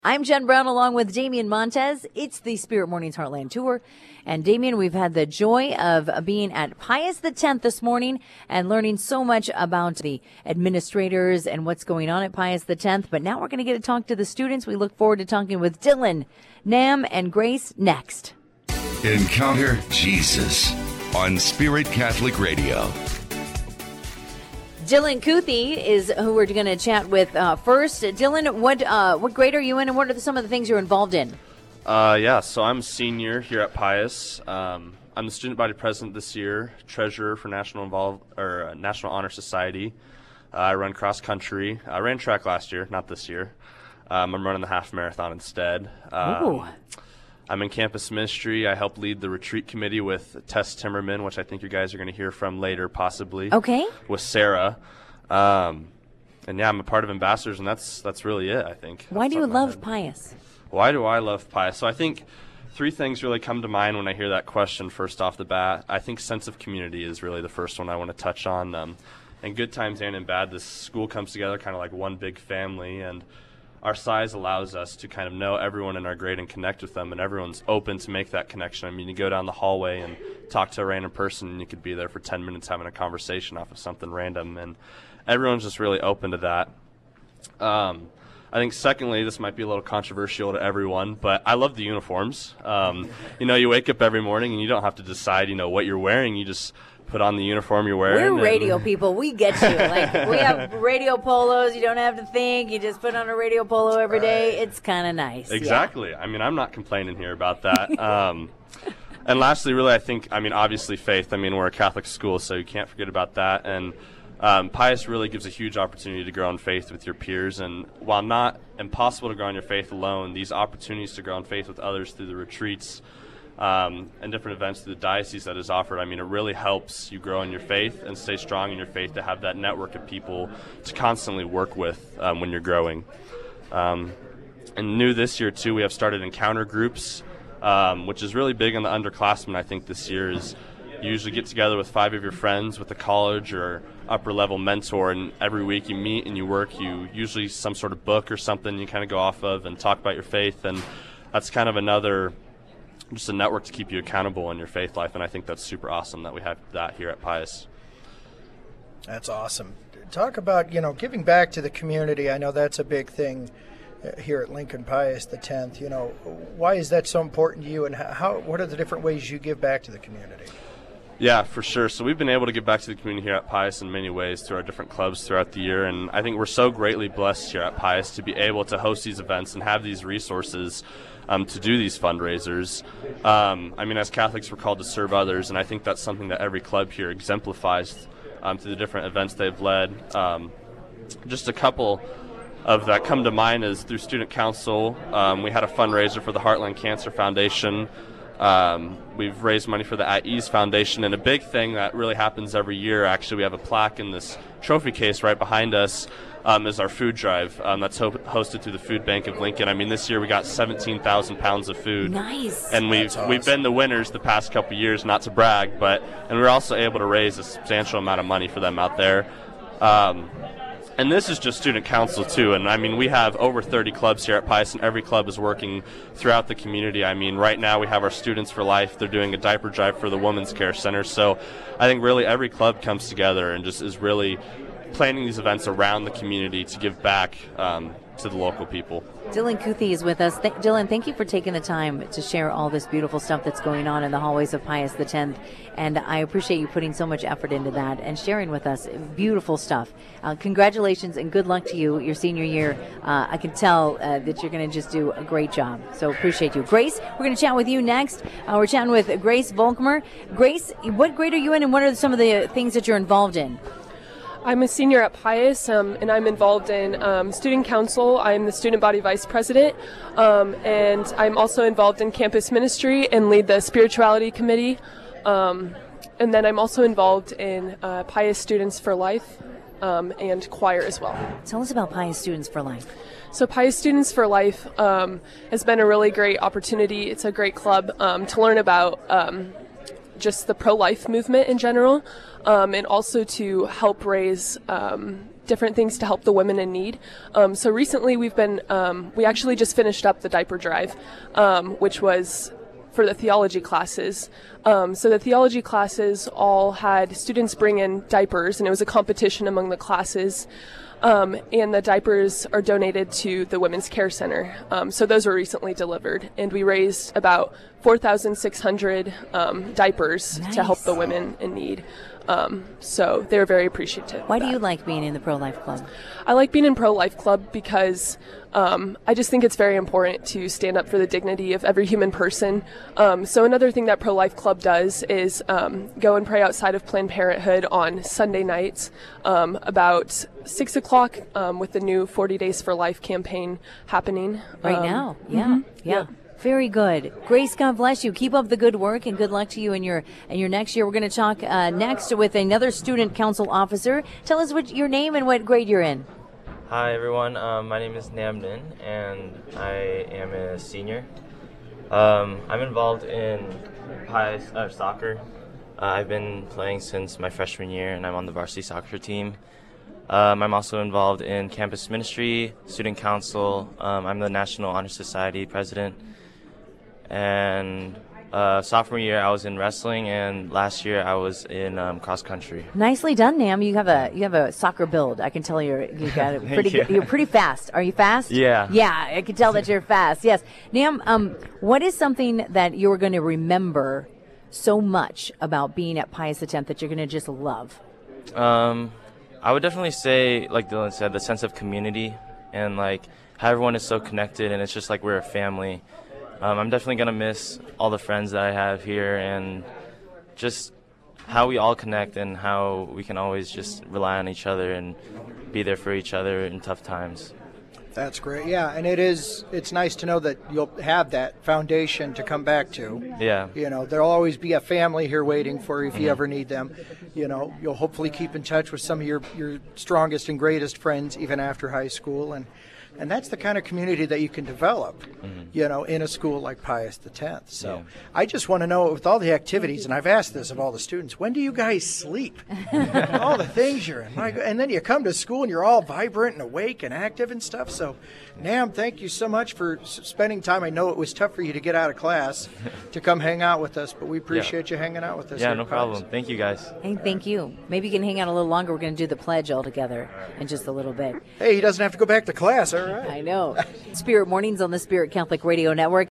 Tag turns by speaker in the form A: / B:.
A: I'm Jen Brown along with Damian Montez. It's the Spirit Mornings Heartland Tour. And Damian, we've had the joy of being at Pius X this morning and learning so much about the administrators and what's going on at Pius X. But now we're going to get to talk to the students. We look forward to talking with Dylan, Nam, and Grace next.
B: Encounter Jesus on Spirit Catholic Radio.
A: Dylan Kuthi is who we're going to chat with first. Dylan, what grade are you in, and what are some of the things you're involved in?
C: So I'm a senior here at Pius. I'm the student body president this year, treasurer for National Honor Society. I run cross country. I ran track last year, not this year. I'm running the half marathon instead. I'm in campus ministry. I help lead the retreat committee with Tess Timmerman, which I think you guys are going to hear from later, possibly.
A: Okay.
C: With Sarah. I'm a part of Ambassadors, and that's really it, I think.
A: Why do you love Pius?
C: Why do I love Pius? So I think three things really come to mind when I hear that question first off the bat. I think sense of community is really the first one I want to touch on. In good times and in bad, this school comes together kind of like one big family, and our size allows us to kind of know everyone in our grade and connect with them, and everyone's open to make that connection. I mean, you go down the hallway and talk to a random person, and you could be there for 10 minutes having a conversation off of something random, and everyone's just really open to that. I think secondly, this might be a little controversial to everyone, but I love the uniforms. You wake up every morning and you don't have to decide, what you're wearing. You just put on the uniform you're wearing.
A: We're radio people. We get you. Like, we have radio polos. You don't have to think. You just put on a radio polo every day. It's kind of nice.
C: Exactly. Yeah. I mean, I'm not complaining here about that. And lastly, really, I think, obviously faith. We're a Catholic school, so you can't forget about that. And Pius really gives a huge opportunity to grow in faith with your peers. And while not impossible to grow in your faith alone, these opportunities to grow in faith with others through the retreats and different events through the diocese that is offered, it really helps you grow in your faith and stay strong in your faith, to have that network of people to constantly work with when you're growing. And new this year, too, we have started encounter groups, which is really big on the underclassmen. I think this year is you usually get together with 5 of your friends with a college or upper level mentor, and every week you meet and you work, you usually some sort of book or something you kind of go off of and talk about your faith, and that's kind of just a network to keep you accountable in your faith life, and I think that's super awesome that we have that here at Pius.
D: That's awesome. Talk about, giving back to the community. I know that's a big thing here at Lincoln Pius X. Why is that so important to you, and what are the different ways you give back to the community?
C: Yeah, for sure. So we've been able to give back to the community here at Pius in many ways through our different clubs throughout the year, and I think we're so greatly blessed here at Pius to be able to host these events and have these resources to do these fundraisers. As Catholics, we're called to serve others, and I think that's something that every club here exemplifies through the different events they've led. Just a couple of that come to mind is through Student Council. We had a fundraiser for the Heartland Cancer Foundation. We've raised money for the At Ease Foundation, and a big thing that really happens every year, actually, we have a plaque in this trophy case right behind us, is our food drive that's hosted through the Food Bank of Lincoln. This year we got 17,000 pounds of food.
A: Nice.
C: And we've been the winners the past couple years, not to brag, and we were also able to raise a substantial amount of money for them out there. And this is just Student Council, too. And, we have over 30 clubs here at Pius, and every club is working throughout the community. Right now we have our Students for Life. They're doing a diaper drive for the Women's Care Center. So I think really every club comes together and just is really planning these events around the community to give back to the local people.
A: Dylan Kuthi is with us. Dylan, thank you for taking the time to share all this beautiful stuff that's going on in the hallways of Pius X. And I appreciate you putting so much effort into that and sharing with us beautiful stuff. Congratulations and good luck to you your senior year. I can tell that you're going to just do a great job. So appreciate you. Grace, we're going to chat with you next. We're chatting with Grace Volkmer. Grace, what grade are you in, and what are some of the things that you're involved in?
E: I'm a senior at Pius, and I'm involved in Student Council. I'm the Student Body Vice President, and I'm also involved in campus ministry and lead the Spirituality Committee. And then I'm also involved in Pius Students for Life and choir as well.
A: Tell us about Pius Students for Life.
E: So Pius Students for Life has been a really great opportunity. It's a great club to learn about just the pro-life movement in general, and also to help raise different things to help the women in need. So recently we actually just finished up the diaper drive, which was for the theology classes. So the theology classes all had students bring in diapers, and it was a competition among the classes. And the diapers are donated to the Women's Care Center. So those were recently delivered, and we raised about 4,600 diapers to help the women in need. So they were very appreciative.
A: Why do you like being in the Pro-Life Club?
E: I like being in Pro-Life Club because I just think it's very important to stand up for the dignity of every human person. So another thing that Pro-Life Club does is go and pray outside of Planned Parenthood on Sunday nights about 6 o'clock with the new 40 Days for Life campaign happening.
A: Right now, yeah. Very good. Grace, God bless you. Keep up the good work, and good luck to you in your next year. We're going to talk next with another student council officer. Tell us what your name and what grade you're in.
F: Hi, everyone. My name is Namdin, and I am a senior. I'm involved in soccer. I've been playing since my freshman year, and I'm on the varsity soccer team. I'm also involved in campus ministry, student council. I'm the National Honor Society president. And sophomore year, I was in wrestling, and last year I was in cross country.
A: Nicely done, Nam. You have a soccer build. I can tell you got it pretty good. You're pretty fast. Are you fast?
F: Yeah.
A: Yeah, I can tell that you're fast. Yes, Nam. What is something that you're going to remember so much about being at Pius X that you're going to just love?
F: I would definitely say, like Dylan said, the sense of community and like how everyone is so connected, and it's just like we're a family. I'm definitely going to miss all the friends that I have here, and just how we all connect and how we can always just rely on each other and be there for each other in tough times.
D: That's great. Yeah, and it's nice to know that you'll have that foundation to come back to.
F: Yeah.
D: You know, there'll always be a family here waiting for you if you ever need them. You know, you'll hopefully keep in touch with some of your strongest and greatest friends even after high school, and that's the kind of community that you can develop, you know, in a school like Pius X. So
F: Yeah.
D: I just want to know, with all the activities, and I've asked this of all the students, when do you guys sleep? All the things you're in. And then you come to school and you're all vibrant and awake and active and stuff. So, Nam, thank you so much for spending time. I know it was tough for you to get out of class to come hang out with us, but we appreciate you hanging out with us.
F: Yeah,
D: here
F: no
D: at Pius.
F: problem. Thank you, guys.
A: Hey, thank you. Maybe you can hang out a little longer. We're going to do the pledge all together in just a little bit.
D: Hey, he doesn't have to go back to class, all right?
A: I know. Spirit Mornings on the Spirit Catholic Radio Network.